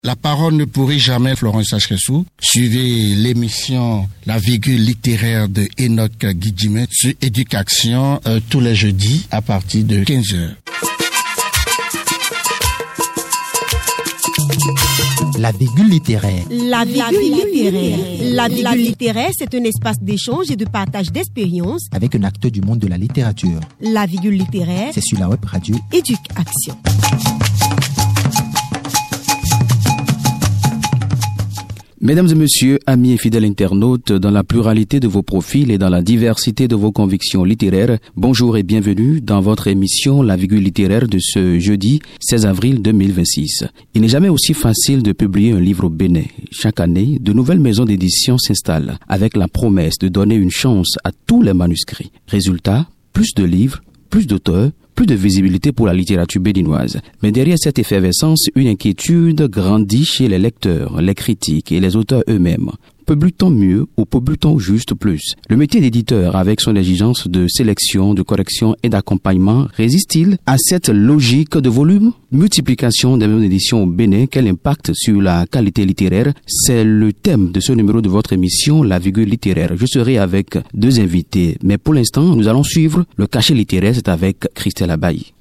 La parole ne pourrit jamais, Florence Achkessou. Suivez l'émission La Virgule littéraire de Enoch Guidjime sur Éducation tous les jeudis à partir de 15h. La Virgule littéraire. La Virgule littéraire. La Virgule littéraire, c'est un espace d'échange et de partage d'expériences avec un acteur du monde de la littérature. La Virgule littéraire, c'est sur la web radio Éducation. Mesdames et messieurs, amis et fidèles internautes, dans la pluralité de vos profils et dans la diversité de vos convictions littéraires, bonjour et bienvenue dans votre émission La Virgule littéraire de ce jeudi 16 avril 2026. Il n'est jamais aussi facile de publier un livre au Bénin. Chaque année, de nouvelles maisons d'édition s'installent avec la promesse de donner une chance à tous les manuscrits. Résultat, plus de livres, plus d'auteurs, plus de visibilité pour la littérature béninoise. Mais derrière cette effervescence, une inquiétude grandit chez les lecteurs, les critiques et les auteurs eux-mêmes. Publie-t-on mieux ou publie-t-on juste plus? Le métier d'éditeur, avec son exigence de sélection, de correction et d'accompagnement, résiste-t-il à cette logique de volume? Multiplication des maisons d'édition au Bénin, quel impact sur la qualité littéraire? C'est le thème de ce numéro de votre émission, La Virgule littéraire. Je serai avec deux invités, mais pour l'instant, nous allons suivre le cachet littéraire, c'est avec Christelle Abaye.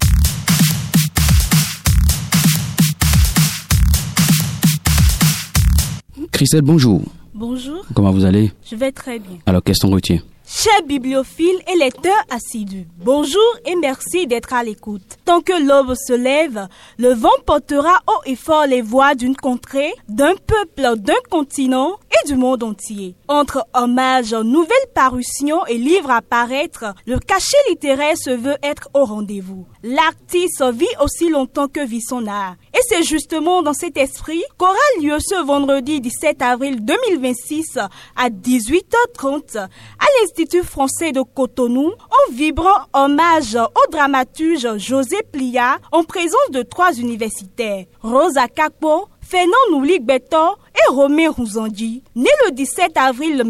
Christelle, bonjour. Bonjour. Comment vous allez? Je vais très bien. Alors, qu'est-ce qu'on retient? Chers bibliophiles et lecteurs assidus, bonjour et merci d'être à l'écoute. Tant que l'aube se lève, le vent portera haut et fort les voix d'une contrée, d'un peuple, d'un continent et du monde entier. Entre hommages, nouvelles parutions et livres à paraître, le cachet littéraire se veut être au rendez-vous. L'artiste vit aussi longtemps que vit son art. Et c'est justement dans cet esprit qu'aura lieu ce vendredi 17 avril 2026 à 18h30 à l'Institut français de Cotonou, en vibrant hommage au dramaturge José Plia en présence de 3 universitaires, Rosa Kakpo, Fernand Noulik Beto et Romé Rouzandi. Né le 17 avril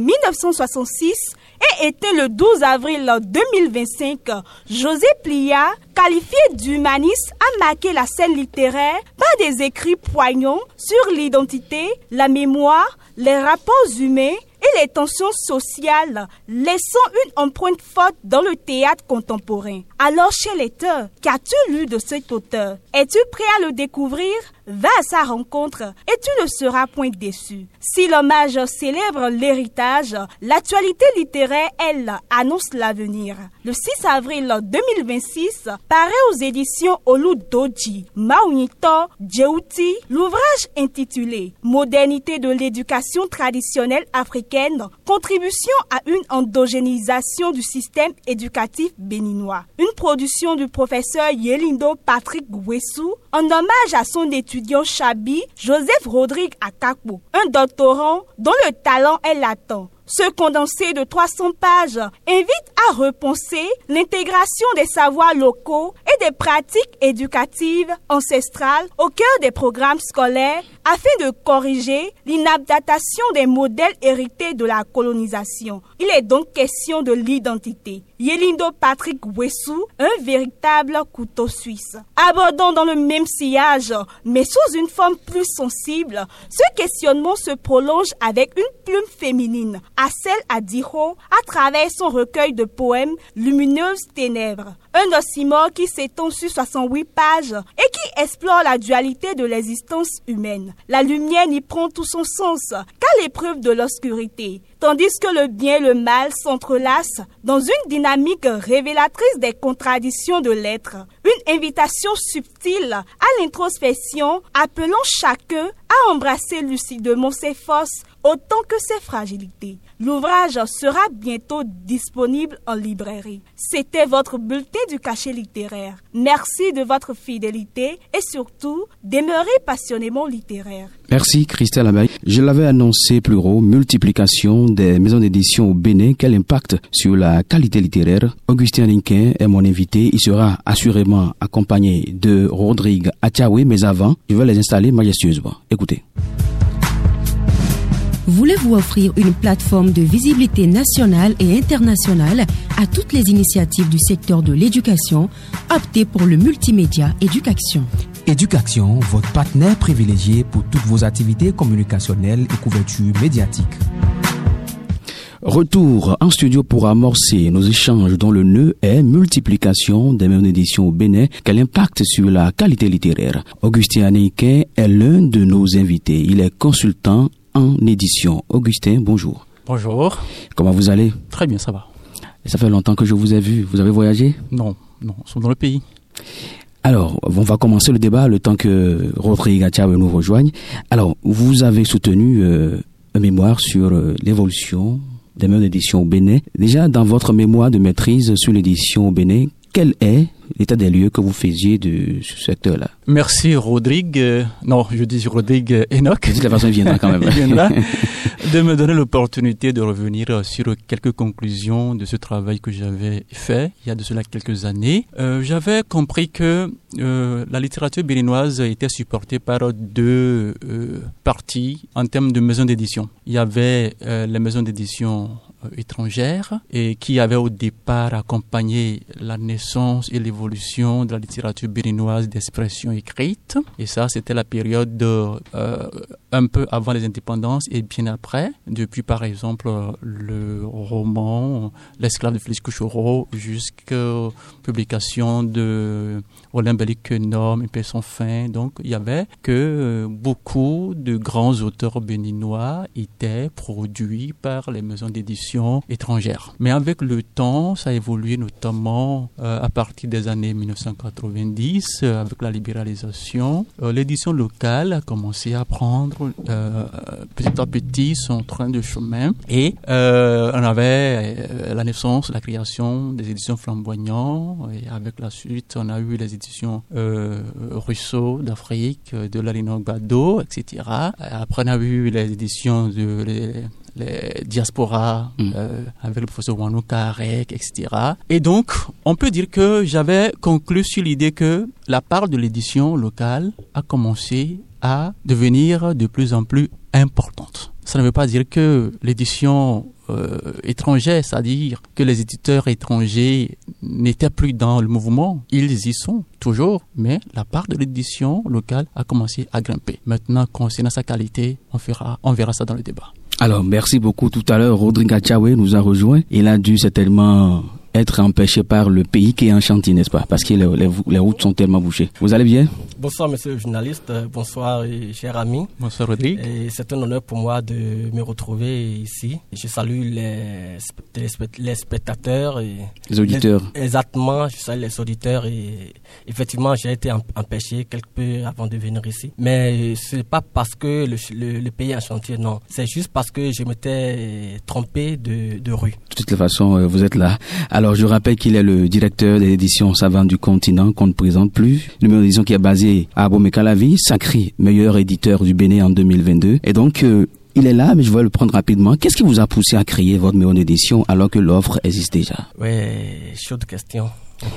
1966 et était le 12 avril 2025, José Plia, qualifié d'humaniste, a marqué la scène littéraire par des écrits poignants sur l'identité, la mémoire, les rapports humains et les tensions sociales, laissant une empreinte forte dans le théâtre contemporain. Alors, cher lecteur, qu'as-tu lu de cet auteur? Es-tu prêt à le découvrir? Va à sa rencontre et tu ne seras point déçu. Si l'hommage célèbre l'héritage, l'actualité littéraire, elle, annonce l'avenir. Le 6 avril 2026, paraît aux éditions Oludoji, Maunito, Djeuti, l'ouvrage intitulé « Modernité de l'éducation traditionnelle africaine, contribution à une endogénisation du système éducatif béninois ». Une production du professeur Yelindo Patrick Gwessou, en hommage à son étudiant Chabi Joseph Rodrigue Akakpo, un doctorant dont le talent est latent. Ce condensé de 300 pages invite à repenser l'intégration des savoirs locaux et des pratiques éducatives ancestrales au cœur des programmes scolaires afin de corriger l'inadaptation des modèles hérités de la colonisation. Il est donc question de l'identité. Yelindo Patrick Wessou, un véritable couteau suisse. Abordant dans le même sillage, mais sous une forme plus sensible, ce questionnement se prolonge avec une plume féminine, Assel Adiho, à travers son recueil de poèmes Lumineuses Ténèbres. Un oxymore qui s'étend sur 68 pages et qui explore la dualité de l'existence humaine. La lumière n'y prend tout son sens qu'à l'épreuve de l'obscurité, tandis que le bien et le mal s'entrelacent dans une dynamique révélatrice des contradictions de l'être. Une invitation subtile à l'introspection appelant chacun à embrasser lucidement ses forces autant que ses fragilités. L'ouvrage sera bientôt disponible en librairie. C'était votre bulletin du cachet littéraire. Merci de votre fidélité et surtout, demeurez passionnément littéraire. Merci Christelle Abaye. Je l'avais annoncé plus haut, multiplication des maisons d'édition au Bénin, quel impact sur la qualité littéraire. Augustin Linquin est mon invité. Il sera assurément accompagné de Rodrigue Achaoui, mais avant, je vais les installer majestueusement. Écoutez. Voulez-vous offrir une plateforme de visibilité nationale et internationale à toutes les initiatives du secteur de l'éducation? Optez pour le multimédia Éducation. Éducation, votre partenaire privilégié pour toutes vos activités communicationnelles et couverture médiatique. Retour en studio pour amorcer nos échanges dont le nœud est multiplication des maisons d'édition au Bénin. Quel impact sur la qualité littéraire? Augustin Anéiquin est l'un de nos invités. Il est consultant en édition. Augustin, bonjour. Bonjour. Comment vous allez? Très bien, ça va. Ça fait longtemps que je vous ai vu. Vous avez voyagé? Non, nous sommes dans le pays. Alors, on va commencer le débat le temps que Rodrigue Attiawe nous rejoigne. Alors, vous avez soutenu un mémoire sur l'évolution des maisons d'édition au Bénin. Déjà, dans votre mémoire de maîtrise sur l'édition au Bénin, quel est l'état des lieux que vous faisiez de ce secteur-là? Merci Rodrigue, non, je dis Rodrigue Enoch. De toute façon, il viendra quand même. Il viendra de me donner l'opportunité de revenir sur quelques conclusions de ce travail que j'avais fait il y a de cela quelques années. J'avais compris que la littérature béninoise était supportée par deux parties en termes de maisons d'édition. Il y avait les maisons d'édition étrangères et qui avaient au départ accompagné la naissance et l'évolution de la littérature béninoise d'expression écrite. Et ça, c'était la période un peu avant les indépendances et bien après, depuis par exemple le roman L'esclave de Félix Couchereau jusqu'aux publications de Roland Bellic-Norme et Paix sans fin. Donc, il y avait que beaucoup de grands auteurs béninois étaient produits par les maisons d'édition étrangères. Mais avec le temps, ça a évolué notamment à partir des années 1990, avec la libéralisation. L'édition locale a commencé à prendre petit à petit son train de chemin et on avait la naissance, la création des éditions Flamboyant et avec la suite, on a eu les éditions Rousseau d'Afrique, de Lalinor Gbado, etc. Après, on a eu les éditions de les diasporas avec le professeur Wano Karek, etc. Et donc, on peut dire que j'avais conclu sur l'idée que la part de l'édition locale a commencé à devenir de plus en plus importante. Ça ne veut pas dire que l'édition étrangère, c'est-à-dire que les éditeurs étrangers n'étaient plus dans le mouvement. Ils y sont toujours, mais la part de l'édition locale a commencé à grimper. Maintenant, concernant sa qualité, on verra ça dans le débat. Alors, merci beaucoup. Tout à l'heure, Rodrigue Attiawe nous a rejoint. Il a dû certainement être empêché par le pays qui est en chantier, n'est-ce pas? Parce que les routes sont tellement bouchées. Vous allez bien? Bonsoir, monsieur le journaliste. Bonsoir, cher ami. Bonsoir, Rodrigue. Et c'est un honneur pour moi de me retrouver ici. Je salue les spectateurs. Et les auditeurs. Exactement, je salue les auditeurs. Et effectivement, j'ai été empêché quelque peu avant de venir ici. Mais ce n'est pas parce que le pays est en chantier, non. C'est juste parce que je m'étais trompé de rue. De toute façon, vous êtes là. Alors, je rappelle qu'il est le directeur de l'édition Savant du Continent, qu'on ne présente plus. Une maison d'édition qui est basée à Abomey-Calavi, sacré meilleur éditeur du Bénin en 2022. Et donc, il est là, mais je vais le prendre rapidement. Qu'est-ce qui vous a poussé à créer votre maison d'édition alors que l'offre existe déjà? Ouais, chaude question.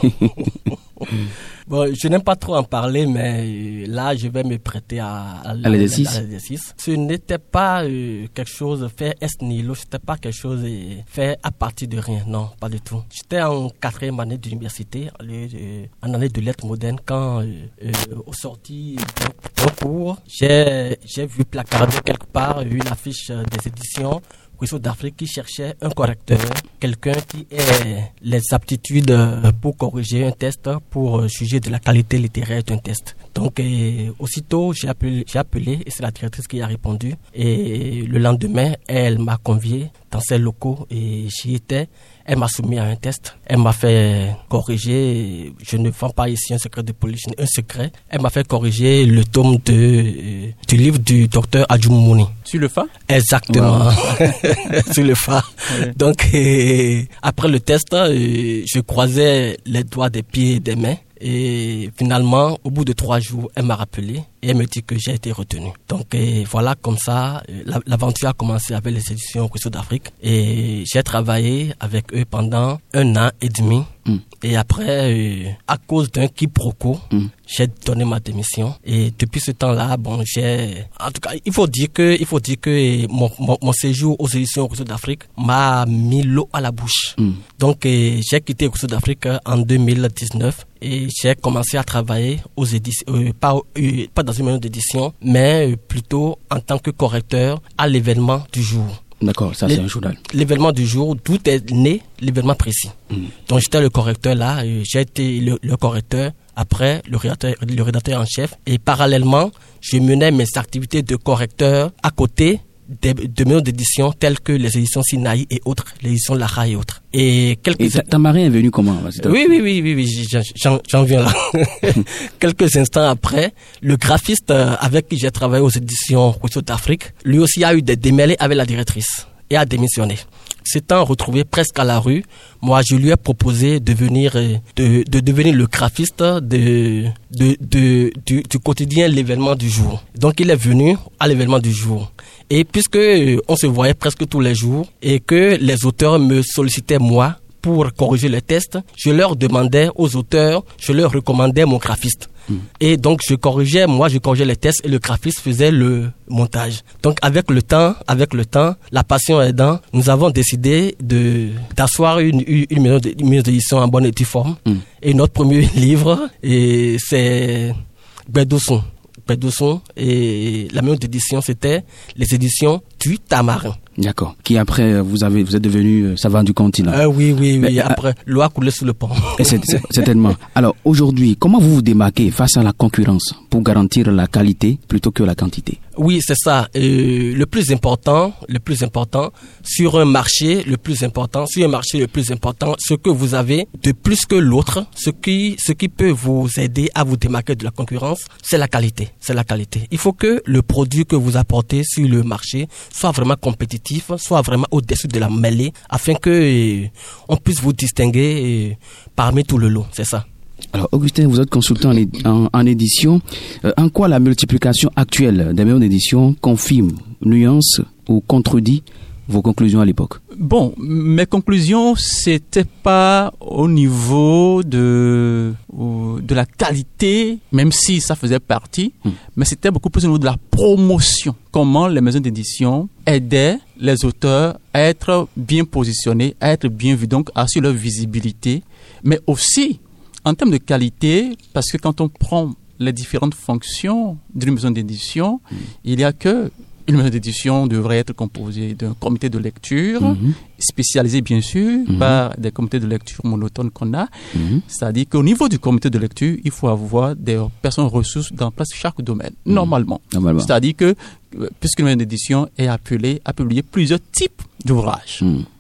Bon, je n'aime pas trop en parler, mais là, je vais me prêter à l'exercice. Ce n'était pas quelque chose fait ex nihilo, ce n'était pas quelque chose fait à partir de rien, non, pas du tout. J'étais en 4e année d'université, en année de lettres modernes, quand au sorti d'un cours, j'ai vu placarder quelque part une affiche des éditions Rousseau d'Afrique qui cherchait un correcteur, quelqu'un qui ait les aptitudes pour corriger un test, pour juger de la qualité littéraire d'un test. Donc, aussitôt, j'ai appelé et c'est la directrice qui a répondu. Et le lendemain, elle m'a convié dans ses locaux et j'y étais. Elle m'a soumis à un test. Elle m'a fait corriger, je ne vends pas ici un secret de police, un secret. Elle m'a fait corriger le tome du livre du docteur Adjoumouni. Sur le FA? Exactement. Wow. Sur le FA. Ouais. Donc, après le test, je croisais les doigts des pieds et des mains. Et finalement, au bout de 3 jours, elle m'a rappelé et elle me dit que j'ai été retenu. Donc voilà, comme ça, l'aventure a commencé avec les éditions Ruisseau d'Afrique et j'ai travaillé avec eux pendant 1 an et demi. Et après, à cause d'un quiproquo, j'ai donné ma démission. Et depuis ce temps-là, en tout cas, il faut dire que mon séjour aux éditions Ruisseau d'Afrique m'a mis l'eau à la bouche. Donc, j'ai quitté Ruisseau d'Afrique en 2019 et j'ai commencé à travailler aux éditions, pas dans une maison d'édition, mais plutôt en tant que correcteur à l'événement du jour. D'accord, ça c'est un journal. L'événement du jour, d'où est né l'événement précis. Donc j'étais le correcteur là, j'ai été le correcteur, après le rédacteur en chef. Et parallèlement, je menais mes activités de correcteur à côté de maisons d'édition telles que les éditions Sinaï et autres, les éditions Lara et autres. Et ta marraine est venue comment? Oui, j'en viens là. Quelques instants après, le graphiste avec qui j'ai travaillé aux éditions Ruisseau d'Afrique, lui aussi a eu des démêlés avec la directrice et a démissionné. S'étant retrouvé presque à la rue, moi je lui ai proposé de devenir le graphiste du quotidien L'événement du jour. Donc il est venu à L'événement du jour. Et puisque on se voyait presque tous les jours et que les auteurs me sollicitaient moi pour corriger les tests, je leur demandais aux auteurs, je leur recommandais mon graphiste. Et donc je corrigeais les tests et le graphiste faisait le montage. Donc avec le temps, la passion aidant, nous avons décidé d'asseoir une maison d'édition en bonne et due forme. Et notre premier livre, c'est Bédosson. Et la maison d'édition, c'était les éditions du Tamarin. D'accord. Qui après, vous êtes devenu savant du continent. Oui. Après, l'eau a coulé sous le pont. Certainement. Alors, aujourd'hui, comment vous vous démarquez face à la concurrence pour garantir la qualité plutôt que la quantité? Oui, c'est ça. Le plus important, sur un marché le plus important, ce que vous avez de plus que l'autre, ce qui peut vous aider à vous démarquer de la concurrence, c'est la qualité. Il faut que le produit que vous apportez sur le marché soit vraiment compétitif, soit vraiment au-dessus de la mêlée, afin que on puisse vous distinguer parmi tout le lot. C'est ça. Alors, Augustin, vous êtes consultant en édition. En quoi la multiplication actuelle des maisons d'édition confirme, nuance ou contredit vos conclusions à l'époque? Bon, mes conclusions, c'était pas au niveau de la qualité, même si ça faisait partie, mais c'était beaucoup plus au niveau de la promotion. Comment les maisons d'édition aidaient les auteurs à être bien positionnés, à être bien vus, donc à assurer leur visibilité, mais aussi en termes de qualité, parce que quand on prend les différentes fonctions d'une maison d'édition, il y a que une maison d'édition devrait être composée d'un comité de lecture, spécialisé bien sûr par des comités de lecture monotones qu'on a. C'est-à-dire qu'au niveau du comité de lecture, il faut avoir des personnes ressources dans presque chaque domaine, normalement. C'est-à-dire que, puisqu'une maison d'édition est appelée à publier plusieurs types d'ouvrages,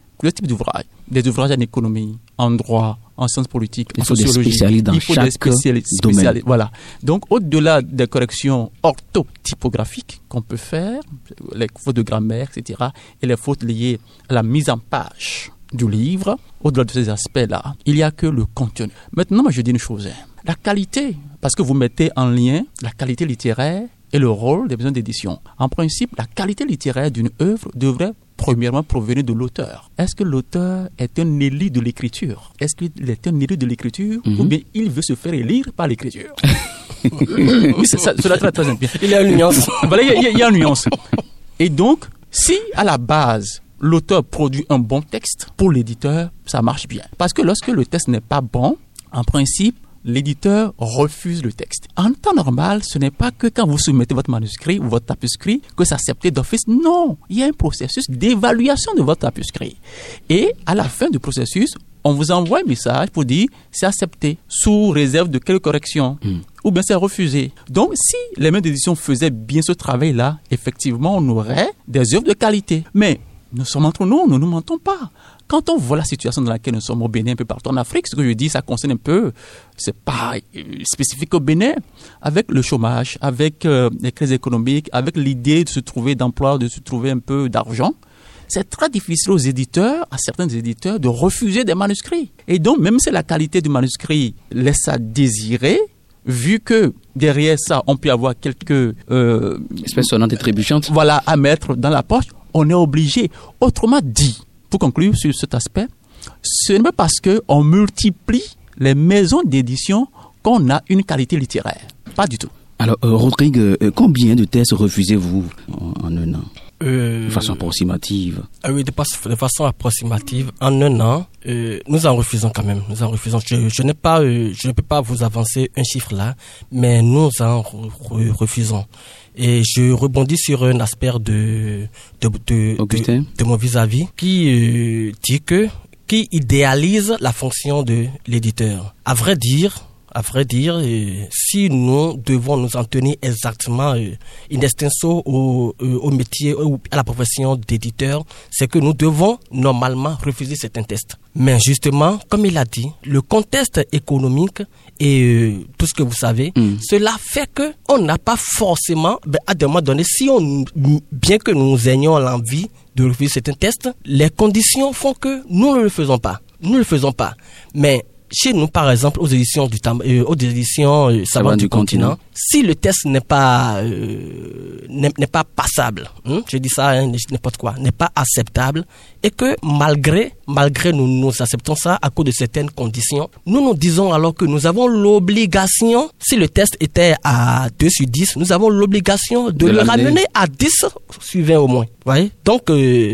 des ouvrages en économie, en droit, en sciences politiques, en sociologie. Il faut des spécialistes dans chaque domaine. Voilà. Donc, au-delà des corrections orthotypographiques qu'on peut faire, les fautes de grammaire, etc., et les fautes liées à la mise en page du livre, au-delà de ces aspects-là, il n'y a que le contenu. Maintenant, moi, je dis une chose. La qualité, parce que vous mettez en lien la qualité littéraire et le rôle des maisons d'édition. En principe, la qualité littéraire d'une œuvre devrait premièrement provenir de l'auteur. Est-ce que l'auteur est un élu de l'écriture? Est-ce qu'il est un élu de l'écriture ou bien il veut se faire élire par l'écriture? Oui, cela est très bien. Il y a une nuance. Voilà, il y a une nuance. Et donc, si à la base, l'auteur produit un bon texte, pour l'éditeur, ça marche bien. Parce que lorsque le texte n'est pas bon, en principe, l'éditeur refuse le texte. En temps normal, ce n'est pas que quand vous soumettez votre manuscrit ou votre tapuscrit que c'est accepté d'office. Non, il y a un processus d'évaluation de votre tapuscrit. Et à la fin du processus, on vous envoie un message pour dire c'est accepté sous réserve de quelques corrections ou bien c'est refusé. Donc, si les maisons d'édition faisaient bien ce travail-là, effectivement, on aurait des œuvres de qualité. Mais nous sommes entre nous ne nous mentons pas. Quand on voit la situation dans laquelle nous sommes au Bénin, un peu partout en Afrique, ce que je dis, ça concerne un peu, c'est pas spécifique au Bénin, avec le chômage, avec les crises économiques, avec l'idée de se trouver d'emploi, de se trouver un peu d'argent. C'est très difficile aux éditeurs, à certains éditeurs, de refuser des manuscrits. Et donc, même si la qualité du manuscrit laisse à désirer, vu que derrière ça, on peut avoir quelques espèces sonnantes et trébuchantes, voilà, à mettre dans la poche, on est obligé. Autrement dit, pour conclure sur cet aspect, ce n'est pas parce qu'on multiplie les maisons d'édition qu'on a une qualité littéraire. Pas du tout. Alors, Rodrigue, combien de tests refusez-vous en un an? De façon approximative. Oui, de façon approximative, en un an, nous en refusons quand même. Nous en refusons. Je ne peux pas vous avancer un chiffre là, mais nous en refusons. Et je rebondis sur un aspect de mon vis-à-vis qui idéalise la fonction de l'éditeur. À vrai dire, si nous devons nous en tenir exactement in extenso au métier ou à la profession d'éditeur, c'est que nous devons normalement refuser certains tests. Mais justement, comme il a dit, le contexte économique et tout ce que vous savez, cela fait que on n'a pas forcément, à un moment donné, bien que nous ayons l'envie de refuser certains tests, les conditions font que nous ne le faisons pas. Mais chez nous, par exemple, aux éditions Savants du Continent, si le test n'est pas passable, je dis ça, n'importe quoi, n'est pas acceptable, et que malgré nous acceptons ça à cause de certaines conditions, nous disons alors que nous avons l'obligation, si le test était à 2 sur 10, nous avons l'obligation de le ramener à 10 sur 20 au moins. Voyez? Donc,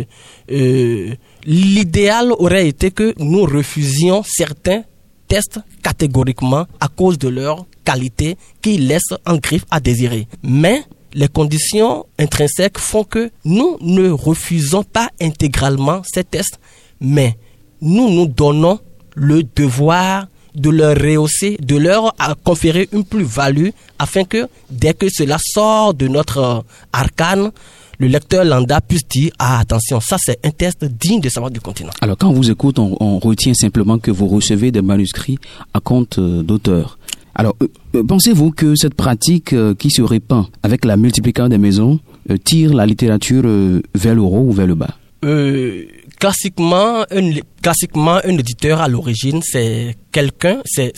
l'idéal aurait été que nous refusions certains tests catégoriquement à cause de leur qualité qui laisse en griffe à désirer. Mais les conditions intrinsèques font que nous ne refusons pas intégralement ces tests, mais nous donnons le devoir de leur rehausser, de leur conférer une plus-value afin que dès que cela sort de notre arcane, le lecteur lambda puisse dire « Ah, attention, ça c'est un test digne de Savants du Continent ». Alors quand on vous écoute, on retient simplement que vous recevez des manuscrits à compte d'auteurs. Alors, pensez-vous que cette pratique qui se répand avec la multiplication des maisons tire la littérature vers le haut ou vers le bas? Classiquement, un éditeur à l'origine, c'est quelqu'un, c'est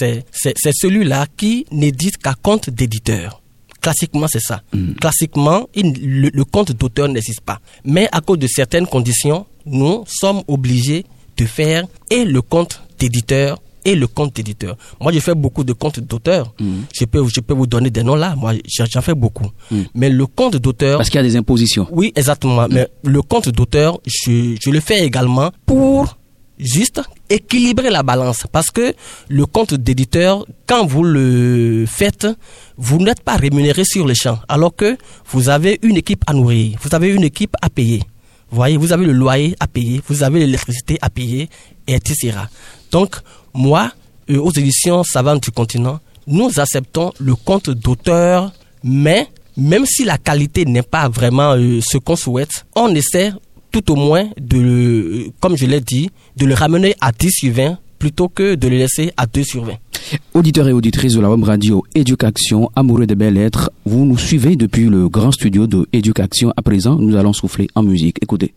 celui-là qui n'édite qu'à compte d'éditeur. Classiquement, c'est ça. Classiquement, le compte d'auteur n'existe pas. Mais à cause de certaines conditions, nous sommes obligés de faire et le compte d'éditeur et le compte d'éditeur. Moi, je fais beaucoup de comptes d'auteur. Je peux vous donner des noms là. Moi, j'en fais beaucoup. Mais le compte d'auteur... Parce qu'il y a des impositions. Oui, exactement. Mais le compte d'auteur, je le fais également pour juste équilibrer la balance. Parce que le compte d'éditeur, quand vous le faites, vous n'êtes pas rémunéré sur le champ. Alors que vous avez une équipe à nourrir. Vous avez une équipe à payer. Vous voyez, vous avez le loyer à payer. Vous avez l'électricité à payer, etc. Donc, moi, aux éditions Savantes du Continent, nous acceptons le compte d'auteur, mais même si la qualité n'est pas vraiment ce qu'on souhaite, on essaie tout au moins comme je l'ai dit, de le ramener à 10 sur 20 plutôt que de le laisser à 2 sur 20. Auditeurs et auditrices de la web radio Éducation, amoureux des belles lettres, vous nous suivez depuis le grand studio de Éducation. À présent, nous allons souffler en musique. Écoutez.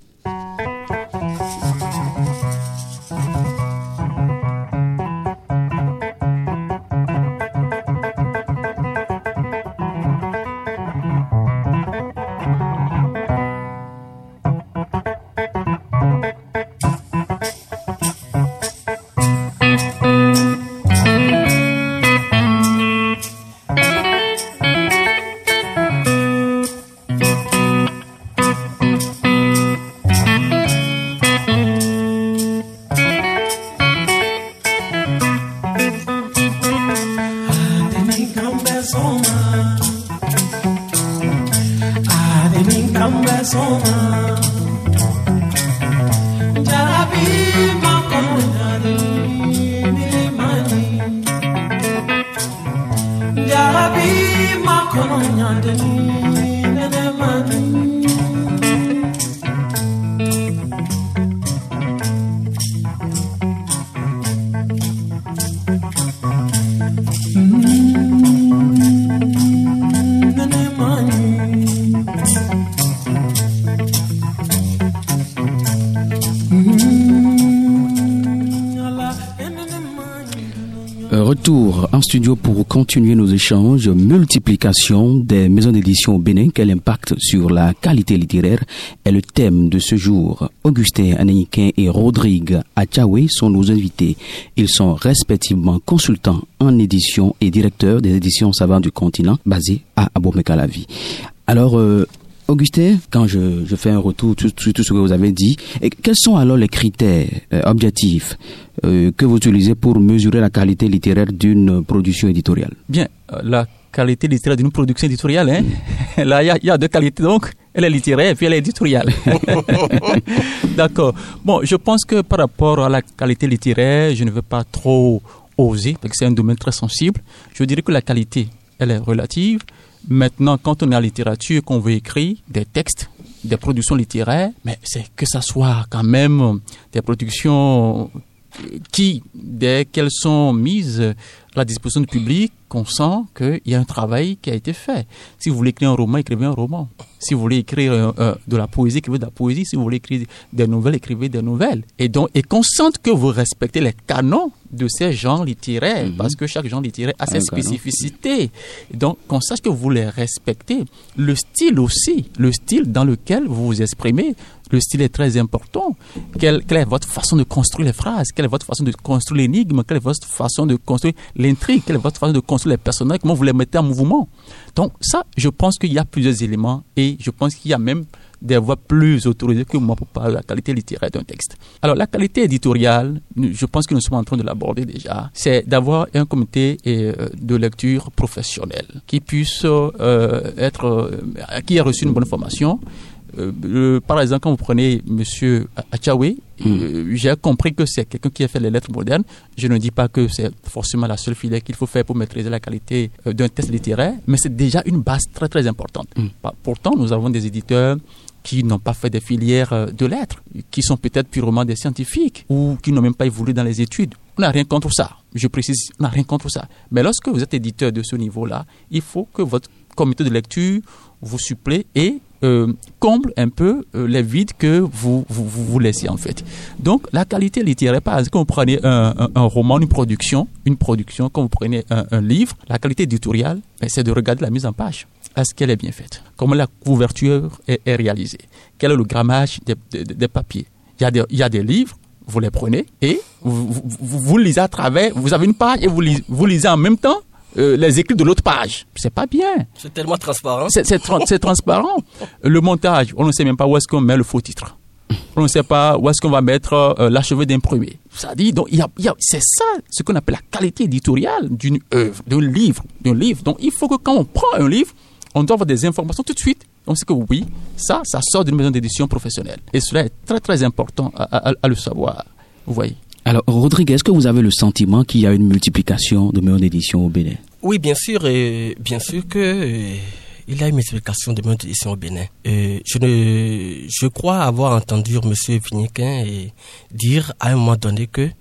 retour en studio pour continuer nos échanges. Multiplication des maisons d'édition au Bénin, quel impact sur la qualité littéraire est le thème de ce jour. Augustin Ananiquin et Rodrigue Achawe sont nos invités. Ils sont respectivement consultants en édition et directeurs des éditions Savants du Continent basées à Abomey-Calavi. Alors, Augustin, quand je fais un retour sur tout ce que vous avez dit, quels sont alors les critères objectifs que vous utilisez pour mesurer la qualité littéraire d'une production éditoriale? Bien, la qualité littéraire d'une production éditoriale, hein? Là, il y a deux qualités, donc. Elle est littéraire et puis elle est éditoriale. D'accord. Bon, je pense que par rapport à la qualité littéraire, je ne veux pas trop oser, parce que c'est un domaine très sensible. Je dirais que la qualité, elle est relative. Maintenant, quand on est en littérature, qu'on veut écrire des textes, des productions littéraires, mais c'est que ça soit quand même des productions qui, dès qu'elles sont mises à la disposition du public, qu'on sent qu'il y a un travail qui a été fait. Si vous voulez écrire un roman, écrivez un roman. Si vous voulez écrire de la poésie, écrivez de la poésie. Si vous voulez écrire des nouvelles, écrivez des nouvelles. Et qu'on sente que vous respectez les canons de ces genres littéraires, parce que chaque genre littéraire a ses spécificités. Et donc, qu'on sache que vous les respectez. Le style aussi, le style dans lequel vous vous exprimez, le style est très important. Quelle est votre façon de construire les phrases? Quelle est votre façon de construire l'énigme? Quelle est votre façon de construire l'intrigue? Quelle est votre façon de construire les personnages? Comment vous les mettez en mouvement? Donc ça, je pense qu'il y a plusieurs éléments et je pense qu'il y a même des voix plus autorisées que moi pour parler de la qualité littéraire d'un texte. Alors la qualité éditoriale, je pense que nous sommes en train de l'aborder déjà, c'est d'avoir un comité de lecture professionnel qui puisse qui a reçu une bonne formation. Par exemple, quand vous prenez M. Achawe, j'ai compris que c'est quelqu'un qui a fait les lettres modernes. Je ne dis pas que c'est forcément la seule filière qu'il faut faire pour maîtriser la qualité d'un texte littéraire, mais c'est déjà une base très très importante. Pourtant, nous avons des éditeurs qui n'ont pas fait des filières de lettres, qui sont peut-être purement des scientifiques ou qui n'ont même pas évolué dans les études. On n'a rien contre ça. Je précise, on n'a rien contre ça. Mais lorsque vous êtes éditeur de ce niveau-là, il faut que votre comité de lecture vous supplée et comble un peu les vides que vous laissez en fait. Donc la qualité littéraire, par exemple, quand vous prenez un roman, une production, quand vous prenez un livre, la qualité éditoriale, c'est de regarder la mise en page. Est-ce qu'elle est bien faite? Comment la couverture est réalisée? Quel est le grammage des papiers? Il y a des livres, vous les prenez et vous lisez à travers, vous avez une page et vous lisez en même temps les écrits de l'autre page. C'est pas bien. C'est tellement transparent. C'est transparent. Le montage, on ne sait même pas où est-ce qu'on met le faux titre. On ne sait pas où est-ce qu'on va mettre l'achevé d'imprimer. Ça dit, donc c'est ça ce qu'on appelle la qualité éditoriale d'une œuvre, d'un livre. Donc il faut que quand on prend un livre, on doit avoir des informations tout de suite. On sait que oui, ça sort d'une maison d'édition professionnelle. Et cela est très très important à le savoir. Vous voyez. Alors, Rodrigue, est-ce que vous avez le sentiment qu'il y a une multiplication de maisons d'édition au Bénin? Oui, bien sûr que il y a une multiplication de maisons d'édition au Bénin. Je crois avoir entendu M. Vignequin dire à un moment donné que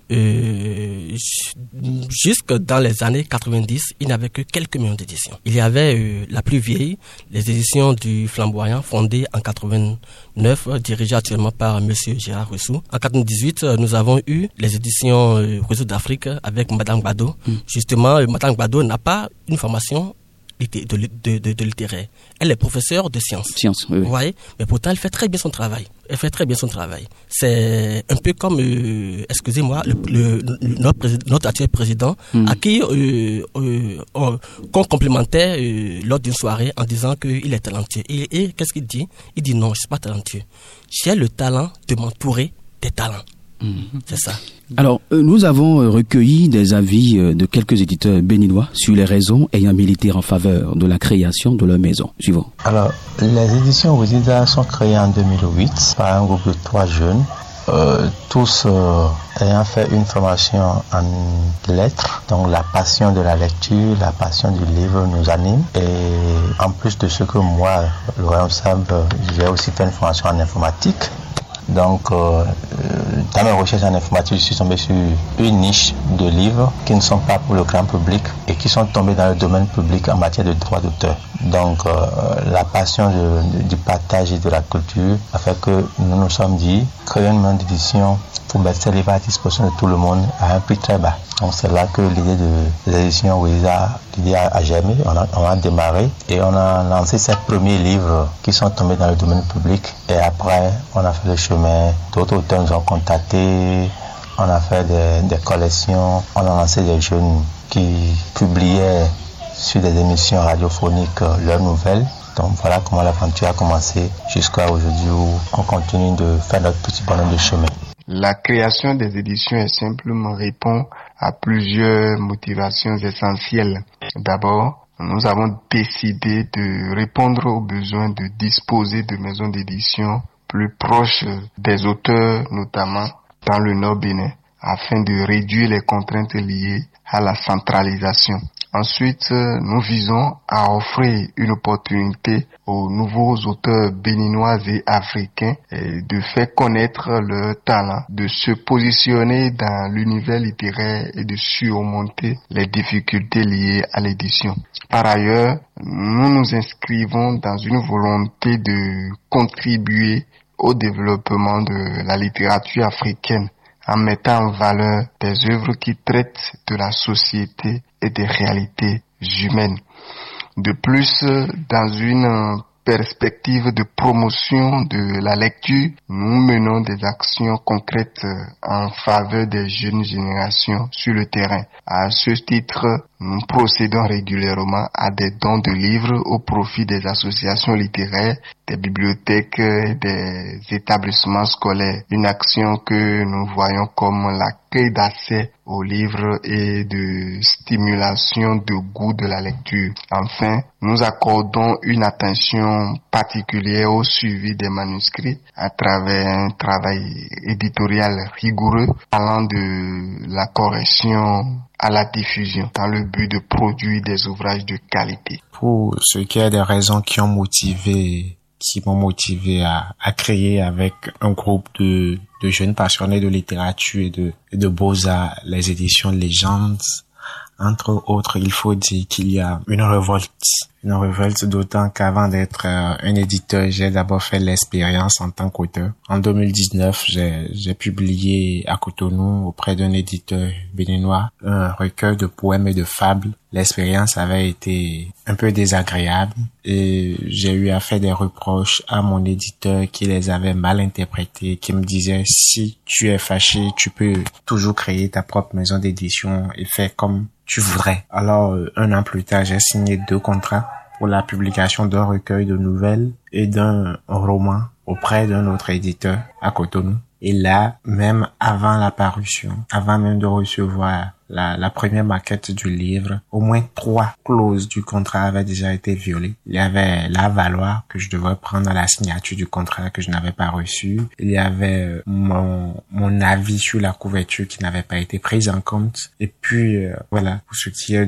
jusque dans les années 90, il n'y avait que quelques maisons d'édition. Il y avait la plus vieille, les éditions du Flamboyant, fondées en 89, dirigées actuellement par M. Gérard Ressou. En 98, nous avons eu les éditions Réseau d'Afrique avec Mme Gbado. Justement, Mme Gbado n'a pas une formation de littéraire. Elle est professeure de sciences. Oui. Vous voyez? Mais pourtant, elle fait très bien son travail. C'est un peu comme, excusez-moi, notre actuel président, à qui qu'on complimentait lors d'une soirée en disant qu'il est talentueux. Et qu'est-ce qu'il dit? Il dit non, je ne suis pas talentueux. J'ai le talent de m'entourer des talents. C'est ça. Alors, nous avons recueilli des avis de quelques éditeurs béninois sur les raisons ayant milité en faveur de la création de leur maison. Suivant. Alors, les éditions Wizida sont créées en 2008 par un groupe de 3 jeunes, tous ayant fait une formation en lettres. Donc, la passion de la lecture, la passion du livre nous anime. Et en plus de ce que moi, le Royaume Sable, j'ai aussi fait une formation en informatique. Donc, dans mes recherches en informatique, je suis tombé sur une niche de livres qui ne sont pas pour le grand public et qui sont tombés dans le domaine public en matière de droit d'auteur. Donc, la passion du partage et de la culture a fait que nous nous sommes dit, créer une maison d'édition pour mettre ces livres à disposition de tout le monde à un prix très bas. Donc c'est là que l'idée des éditions Wiza, l'idée a germé, on a démarré et on a lancé ces premiers livres qui sont tombés dans le domaine public. Et après, on a fait le chemin, d'autres auteurs nous ont contactés, on a fait des collections, on a lancé des jeunes qui publiaient sur des émissions radiophoniques leurs nouvelles. Donc voilà comment l'aventure a commencé jusqu'à aujourd'hui où on continue de faire notre petit bonhomme de chemin. La création des éditions est simplement répond à plusieurs motivations essentielles. D'abord, nous avons décidé de répondre aux besoins de disposer de maisons d'édition plus proches des auteurs, notamment dans le Nord Bénin, afin de réduire les contraintes liées à la centralisation. Ensuite, nous visons à offrir une opportunité aux nouveaux auteurs béninois et africains de faire connaître leur talent, de se positionner dans l'univers littéraire et de surmonter les difficultés liées à l'édition. Par ailleurs, nous nous inscrivons dans une volonté de contribuer au développement de la littérature africaine en mettant en valeur des œuvres qui traitent de la société et des réalités humaines. De plus, dans une perspective de promotion de la lecture, nous menons des actions concrètes en faveur des jeunes générations sur le terrain. À ce titre, nous procédons régulièrement à des dons de livres au profit des associations littéraires, des bibliothèques et des établissements scolaires. Une action que nous voyons comme la clé d'accès aux livres et de stimulation de goût de la lecture. Enfin, nous accordons une attention particulière au suivi des manuscrits à travers un travail éditorial rigoureux allant de la correction à la diffusion dans le but de produire des ouvrages de qualité. Pour ce qui est des raisons qui m'ont motivé à créer avec un groupe de jeunes passionnés de littérature et de beaux-arts les éditions Légendes. Entre autres, il faut dire qu'il y a une révolte d'autant qu'avant d'être un éditeur, j'ai d'abord fait l'expérience en tant qu'auteur. En 2019, j'ai publié à Cotonou auprès d'un éditeur béninois un recueil de poèmes et de fables. L'expérience avait été un peu désagréable et j'ai eu à faire des reproches à mon éditeur qui les avait mal interprétés, qui me disait si tu es fâché, tu peux toujours créer ta propre maison d'édition et faire comme tu voudrais. Alors, un an plus tard, j'ai signé 2 contrats pour la publication d'un recueil de nouvelles et d'un roman auprès d'un autre éditeur à Cotonou. Et là, même avant la parution, avant même de recevoir la première maquette du livre, au moins 3 clauses du contrat avaient déjà été violées. Il y avait la valoir que je devais prendre à la signature du contrat que je n'avais pas reçu. Il y avait mon avis sur la couverture qui n'avait pas été prise en compte. Et puis, voilà, pour ce qui est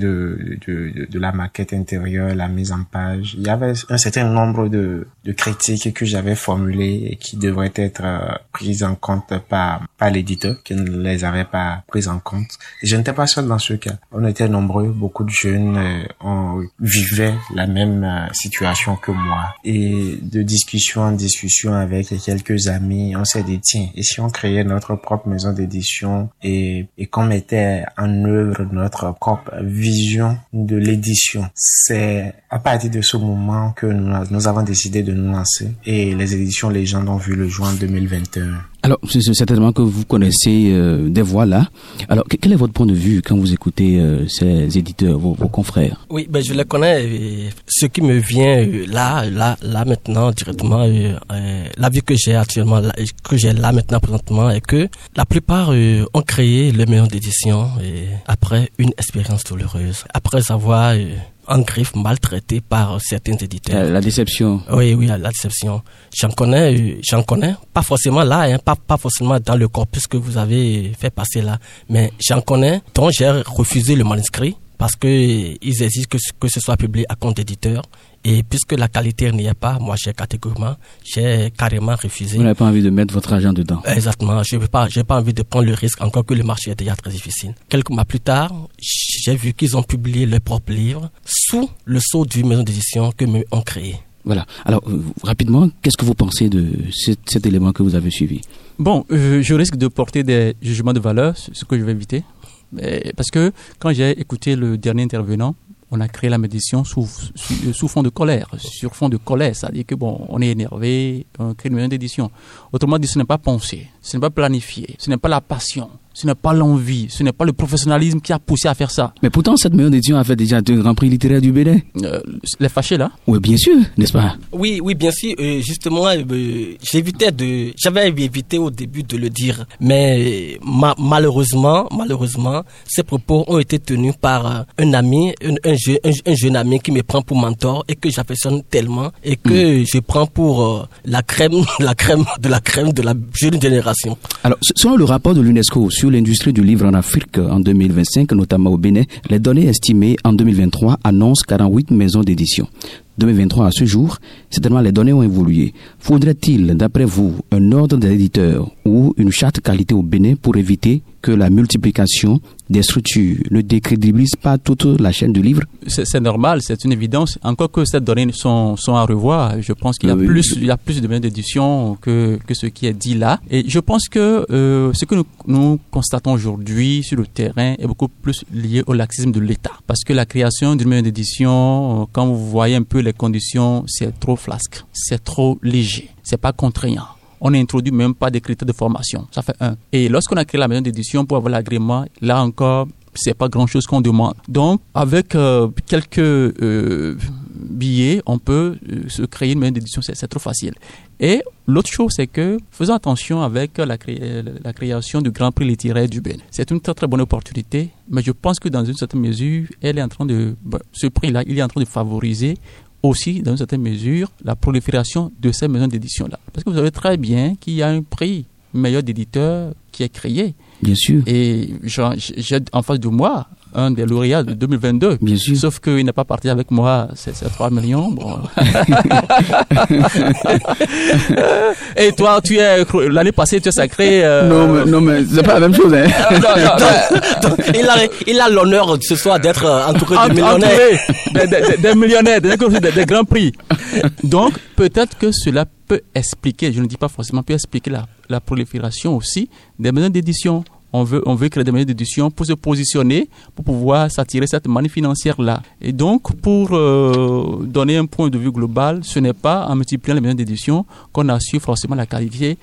de la maquette intérieure, la mise en page, il y avait un certain nombre de critiques que j'avais formulées et qui devraient être prises en compte par l'éditeur, qui ne les avait pas prises en compte. Et je n'étais pas seul dans ce cas. On était nombreux, beaucoup de jeunes vivaient la même situation que moi. Et de discussion en discussion avec quelques amis, on s'est dit tiens, et si on créait notre propre maison d'édition et qu'on mettait en œuvre notre propre vision de l'édition. C'est à partir de ce moment que nous avons décidé de nous lancer et les éditions Légendes ont vu le jour en 2021. Alors, c'est certainement que vous connaissez des voix là. Alors, quel est votre point de vue quand vous écoutez ces éditeurs, vos confrères? Oui, je les connais. Ce qui me vient là maintenant directement, la vie que j'ai actuellement, que j'ai là maintenant présentement, est que la plupart ont créé le maison d'édition après une expérience douloureuse, après avoir en griffe maltraité par certains éditeurs. La déception. Oui, la déception. J'en connais, pas forcément là, pas forcément dans le corpus que vous avez fait passer là, mais j'en connais dont j'ai refusé le manuscrit parce que ils exigent que ce soit publié à compte d'éditeur. Et puisque la qualité n'y est pas, moi j'ai carrément refusé. Vous n'avez pas envie de mettre votre argent dedans. Exactement, j'ai pas envie de prendre le risque, encore que le marché est déjà très difficile. Quelques mois plus tard, j'ai vu qu'ils ont publié leur propre livre sous le sceau d'une maison d'édition que me ont créé. Voilà. Alors, rapidement, qu'est-ce que vous pensez de cet élément que vous avez suivi? Bon, je risque de porter des jugements de valeur, ce que je vais éviter. Parce que quand j'ai écouté le dernier intervenant, on a créé la médiation sous fond de colère, sur fond de colère. C'est-à-dire que bon, on est énervé, on crée une maison d'édition. Autrement dit, ce n'est pas pensé, ce n'est pas planifié, ce n'est pas la passion, ce n'est pas l'envie, ce n'est pas le professionnalisme qui a poussé à faire ça. Mais pourtant, cette maison d'édition a fait déjà 2 grands prix littéraires du Bénin. Les fâchés, là? Oui, bien sûr, n'est-ce pas? Oui, bien sûr. Justement, j'avais évité au début de le dire. Mais malheureusement, ces propos ont été tenus par un ami, un jeune ami qui me prend pour mentor et que j'affectionne tellement et que je prends pour la crème de la crème de la jeune génération. Alors, selon le rapport de l'UNESCO sur l'industrie du livre en Afrique en 2025, notamment au Bénin, les données estimées en 2023 annoncent 48 maisons d'édition. 2023 à ce jour, certainement les données ont évolué. Faudrait-il, d'après vous, un ordre des éditeurs ou une charte qualité au Bénin pour éviter que la multiplication des structures ne décrédibilise pas toute la chaîne du livre? C'est normal, c'est une évidence. Encore que ces données sont à revoir, je pense qu'il y a plus de maisons d'édition que ce qui est dit là. Et je pense que ce que nous constatons aujourd'hui sur le terrain est beaucoup plus lié au laxisme de l'État. Parce que la création d'une maison d'édition, quand vous voyez un peu les conditions, c'est trop flasque, c'est trop léger, c'est pas contraignant. On n'introduit même pas des critères de formation. Ça fait 1. Et lorsqu'on a créé la maison d'édition pour avoir l'agrément, là encore, c'est pas grand-chose qu'on demande. Donc, avec quelques billets, on peut se créer une maison d'édition. C'est trop facile. Et l'autre chose, c'est que faisons attention avec la création du Grand Prix littéraire du Bénin. C'est une très très bonne opportunité, mais je pense que dans une certaine mesure, ce prix-là, il est en train de favoriser aussi, dans une certaine mesure, la prolifération de ces maisons d'édition-là. Parce que vous savez très bien qu'il y a un prix meilleur d'éditeur qui est créé. Bien sûr. Et j'ai en face de moi un des lauréats de 2022. Bien sûr. Sauf qu'il n'est pas parti avec moi, c'est 3 millions. Bon. Et toi, l'année passée, tu es sacré. Non, mais c'est pas la même chose, hein. Il a l'honneur ce soir d'être entouré de millionnaires. Des millionnaires, des grands prix. Donc, peut-être que cela peut expliquer, je ne dis pas forcément, peut expliquer la prolifération aussi des maisons d'édition. On veut créer des maisons d'édition pour se positionner, pour pouvoir s'attirer cette manne financière-là. Et donc, pour donner un point de vue global, ce n'est pas en multipliant les maisons d'édition qu'on assure forcément la qualité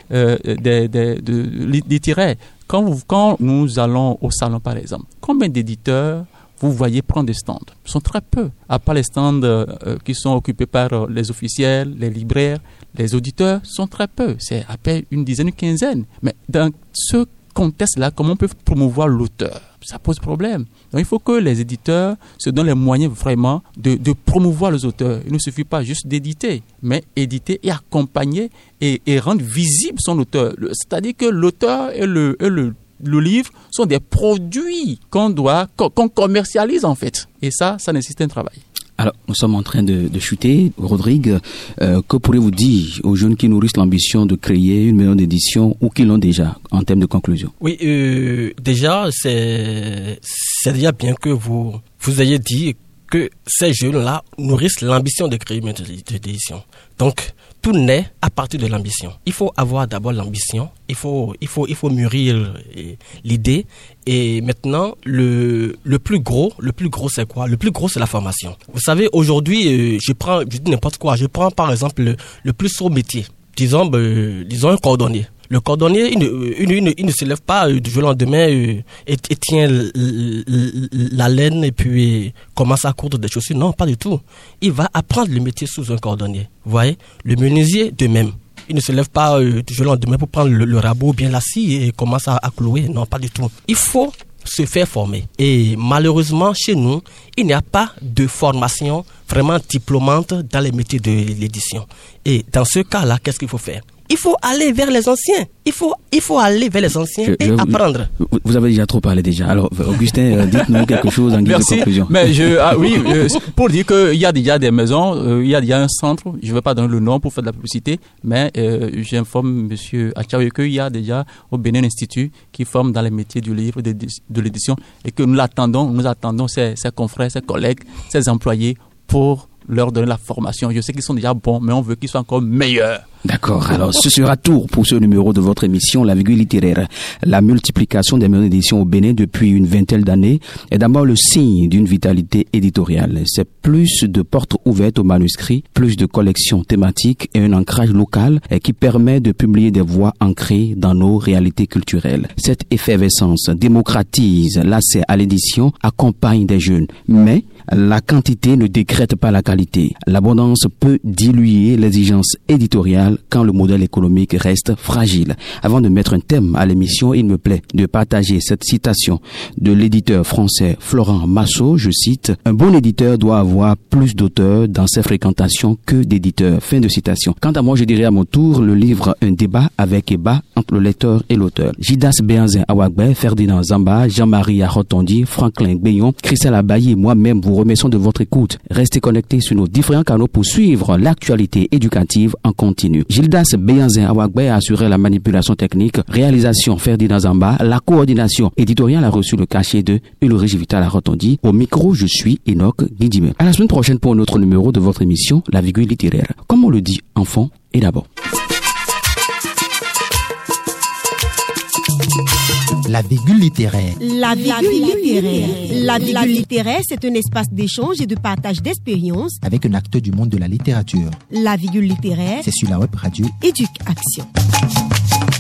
des littéraires. Quand nous allons au salon, par exemple, combien d'éditeurs vous voyez prendre des stands? Ce sont très peu, à part les stands qui sont occupés par les officiels, les libraires, les auditeurs, sont très peu. C'est à peine une dizaine, une quinzaine. Mais dans ce contexte-là, comment on peut promouvoir l'auteur? Ça pose problème. Donc, il faut que les éditeurs se donnent les moyens vraiment de promouvoir les auteurs. Il ne suffit pas juste d'éditer, mais éditer et accompagner et rendre visible son auteur. C'est-à-dire que l'auteur et le livre sont des produits qu'on commercialise en fait. Et ça nécessite un travail. Alors, nous sommes en train de chuter. Rodrigue, que pourriez-vous dire aux jeunes qui nourrissent l'ambition de créer une maison d'édition ou qui l'ont déjà, en termes de conclusion? Oui, déjà, c'est déjà bien que vous ayez dit que ces jeunes-là nourrissent l'ambition de créer une maison d'édition. Donc, tout naît à partir de l'ambition. Il faut avoir d'abord l'ambition, il faut mûrir l'idée. Et maintenant, le plus gros, c'est quoi? Le plus gros, c'est la formation. Vous savez, aujourd'hui, je dis n'importe quoi. Je prends par exemple le plus haut métier. Disons un cordonnier. Le cordonnier, il ne se lève pas du jour au lendemain et tient la laine et puis commence à coudre des chaussures. Non, pas du tout. Il va apprendre le métier sous un cordonnier. Vous voyez? Le menuisier, de même. Il ne se lève pas du jour au lendemain pour prendre le rabot ou bien la scie et commence à clouer. Non, pas du tout. Il faut se faire former. Et malheureusement, chez nous, il n'y a pas de formation vraiment diplômante dans les métiers de l'édition. Et dans ce cas-là, qu'est-ce qu'il faut faire? Il faut aller vers les anciens. Il faut aller vers les anciens et apprendre. Vous avez déjà trop parlé déjà. Alors, Augustin, dites-nous quelque chose en guise de conclusion. Mais pour dire qu'il y a déjà des maisons, il y a déjà un centre, je ne vais pas donner le nom pour faire de la publicité, mais j'informe M. Achaoui qu'il y a déjà au Bénin Institut qui forme dans les métiers du livre, de l'édition, et que nous attendons ses confrères, ses collègues, ses employés pour leur donner la formation. Je sais qu'ils sont déjà bons, mais on veut qu'ils soient encore meilleurs. D'accord. Alors, ce sera tout pour ce numéro de votre émission, La Virgule littéraire. La multiplication des maisons d'édition au Bénin depuis une vingtaine d'années est d'abord le signe d'une vitalité éditoriale. C'est plus de portes ouvertes aux manuscrits, plus de collections thématiques et un ancrage local qui permet de publier des voix ancrées dans nos réalités culturelles. Cette effervescence démocratise l'accès à l'édition, accompagne des jeunes. Mais la quantité ne décrète pas la qualité. L'abondance peut diluer l'exigence éditoriale quand le modèle économique reste fragile. Avant de mettre un thème à l'émission, il me plaît de partager cette citation de l'éditeur français Florent Massot. Je cite: « Un bon éditeur doit avoir plus d'auteurs dans ses fréquentations que d'éditeurs. » Fin de citation. Quant à moi, je dirais à mon tour le livre Un débat avec Eba entre le lecteur et l'auteur. Gildas Béhanzin Awagbe, Ferdinand Zamba, Jean-Marie Arotondi, Franklin Gbeyon, Christelle Abaye et moi-même vous remercions de votre écoute. Restez connectés sur nos différents canaux pour suivre l'actualité éducative en continu. Gildas Béhanzin Awagbe a assuré la manipulation technique, réalisation Ferdinand Zamba, la coordination éditoriale a reçu le cachet de Ulrich Vital Arotondi. Au micro, je suis Enoch Guidime. À la semaine prochaine pour un autre numéro de votre émission, La Virgule littéraire. Comme on le dit, enfant et d'abord. La Virgule littéraire. La Virgule littéraire. La Virgule littéraire, c'est un espace d'échange et de partage d'expériences avec un acteur du monde de la littérature. La Virgule littéraire, c'est sur la web radio Éduc Action.